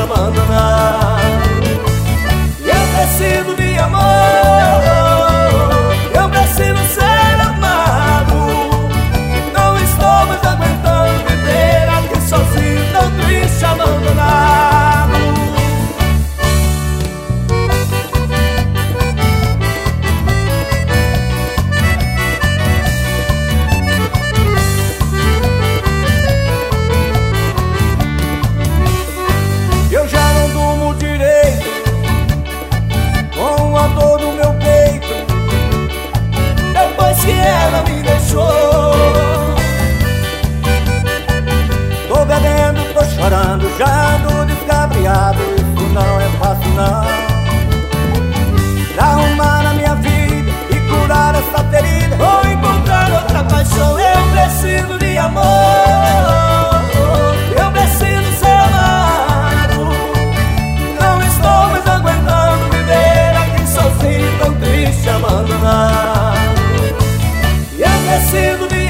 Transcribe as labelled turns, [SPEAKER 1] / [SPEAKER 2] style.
[SPEAKER 1] abandonar. Eu preciso de amor, eu preciso ser amado. Não estou mais aguentando viver aqui sozinho, tão triste, abandonado. Eu já não durmo direito com a dor no meu peito, depois que ela me deixou. Tô bebendo, tô chorando, já ando descabriado. Isso não é fácil não, pra arrumar a minha vida e curar essa ferida, vou encontrar outra paixão. Eu preciso de amor, eu preciso ser amado. Não estou mais aguentando viver aqui sozinho, tão triste, abandonado. Eu preciso de